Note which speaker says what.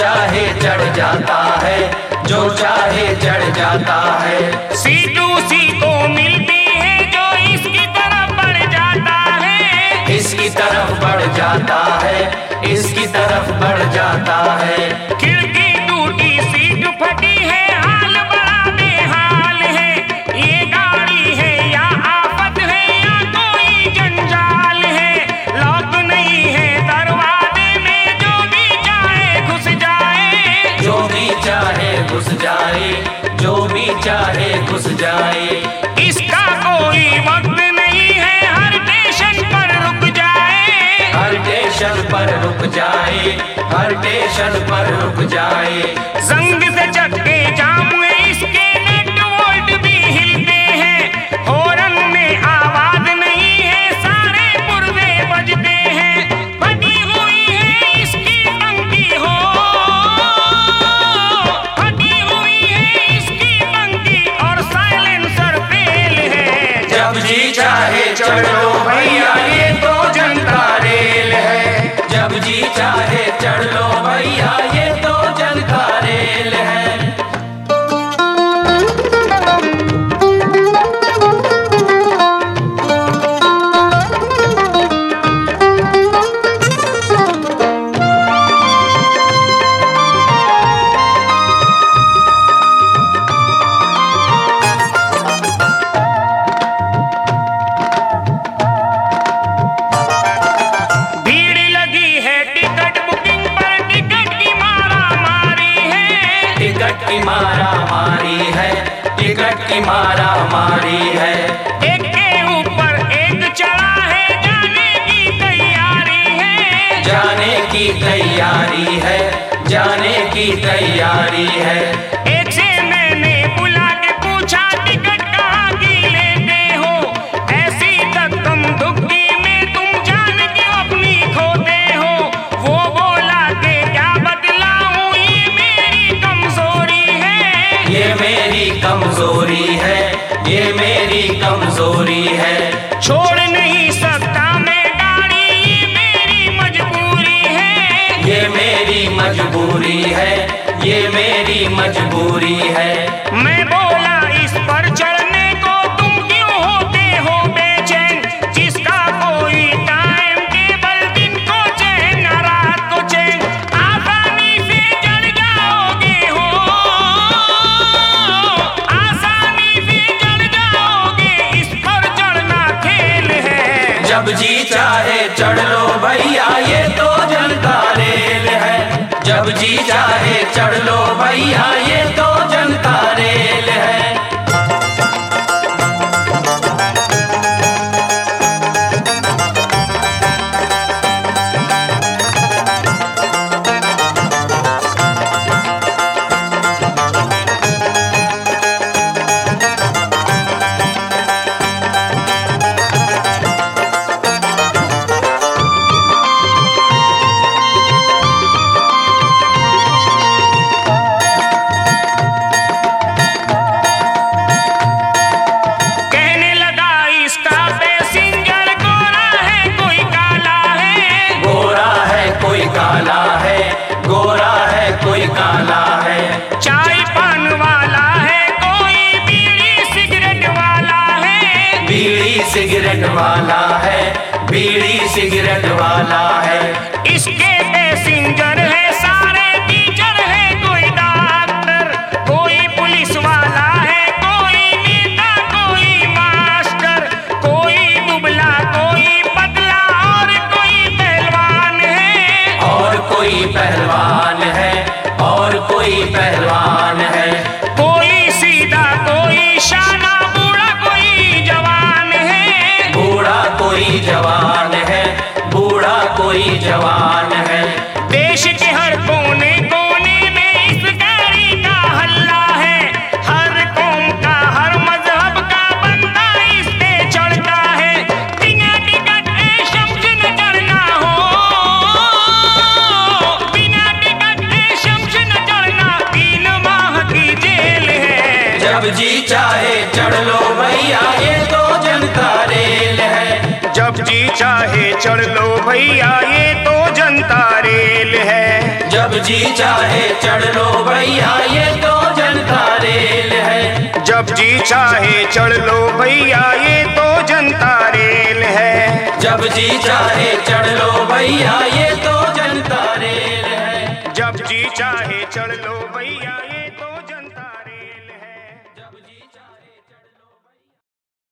Speaker 1: चाहे चढ़ जाता है, जो चाहे चढ़ जाता है।
Speaker 2: सीट उसी को मिलती है जो इसकी तरफ बढ़ जाता है,
Speaker 1: इसकी तरफ बढ़ जाता है, इसकी तरफ बढ़ जाता है।
Speaker 2: खिड़की टूटी सीट फटी है, हाल बड़ा बेहाल है। ये गाड़ी है या आफत है या कोई जंजाल है। लॉक नहीं है दरवाजे में, जो भी चाहे घुस जाए,
Speaker 1: जो भी चाहे घुस जाए, जो भी चाहे घुस जाए।
Speaker 2: इसका कोई वक्त नहीं है, हर स्टेशन पर रुक जाए,
Speaker 1: हर स्टेशन पर रुक जाए, हर स्टेशन पर रुक जाए।
Speaker 2: जंग से चक्के जाम है इसके, नेट वोल्ट भी हिलते हैं। हॉर्न में आवाज नहीं है, सारे पुर्जे बजते हैं। फटी हुई है इसकी टंकी हो, फटी हुई है इसकी टंकी और साइलेंसर फेल है।
Speaker 1: जब जी चाहे चढ़ लो भैया, ये तो जनता रेल है। जब जी चाहे चढ़ लो भैया, ये तो जनता रेल है।
Speaker 2: भीड़ लगी है टिकट बुकिंग पर, टिकट की मारा मारी है।
Speaker 1: टिकट की मारा मारी है, टिकट की मारा मारी है।
Speaker 2: एक के ऊपर एक चढ़ा है, जाने की तैयारी है।
Speaker 1: जाने की तैयारी है, जाने की तैयारी है।
Speaker 2: एक से मैंने बुला के पूछा, टिकट कहाँ की लेते हो? ऐसी धक्कम धुक्की में तुम जान क्यों अपनी खोते हो? वो बोला कि क्या बतलाऊं, ये मेरी कमजोरी है।
Speaker 1: ये मेरी कमजोरी है, ये मेरी कमजोरी है।
Speaker 2: छोड़ नहीं सकता मैं गाड़ी, ये मेरी मजबूरी है।
Speaker 1: ये मेरी मजबूरी है, ये मेरी मजबूरी है।
Speaker 2: मैं बोला इस पर चढ़ने को तुम क्यों होते हो बेचैन? जिसका कोई टाइम टेबल, दिन को चैन रात को चैन, आसानी से चढ़ जाओगे हो, आसानी से चढ़ जाओगे। इस पर चढ़ना खेल है।
Speaker 1: जब जी चाहे चढ़ लो भैया, ये तो जनता रेल है। जब जी चाहे चढ़ लो भैया, ये तो जनता रेल है।
Speaker 2: कहने लगा इसका पैसेंजर, गोरा है कोई काला है।
Speaker 1: गोरा है कोई काला है, गोरा है कोई काला है।
Speaker 2: चाय पान वाला है कोई, बीड़ी सिगरेट वाला है।
Speaker 1: बीड़ी सिगरेट वाला है, बीड़ी सिगरेट वाला है।
Speaker 2: इसके पैसेंजर है सारे टीचर है, कोई डॉक्टर, कोई पुलिस वाला है, कोई नेता, कोई मास्टर, कोई दुबला, कोई पतला और कोई पहलवान है।
Speaker 1: और कोई पहलवान है, और कोई पहलवान है।
Speaker 2: कोई सीधा कोई शाना, बूढ़ा कोई जवान है।
Speaker 1: बूढ़ा कोई जवान है, बूढ़ा कोई जवान है।
Speaker 2: देश के हर कोने कोने में इस गाड़ी का हल्ला है। हर कौम का, हर मजहब का बंदा इस पे चढ़ता है। बिना टिकट शम्स न चढ़ना हो, बिना टिकट शम्स न चढ़ना 3 माह की जेल है।
Speaker 1: जब जी चाहे चढ़ लो भैया, ये तो जनता रेल है।
Speaker 2: जब जी चाहे चढ़ लो भैया, ये तो जनता रेल है।
Speaker 1: जब जी चाहे चढ़ लो भैया ये तो जनता रेल है।
Speaker 2: जब जी चाहे चढ़ लो भैया ये तो जनता रेल है।
Speaker 1: जब जी चाहे चढ़ लो भैया ये तो जनता रेल है।
Speaker 2: जब जी चाहे चढ़ लो भैया।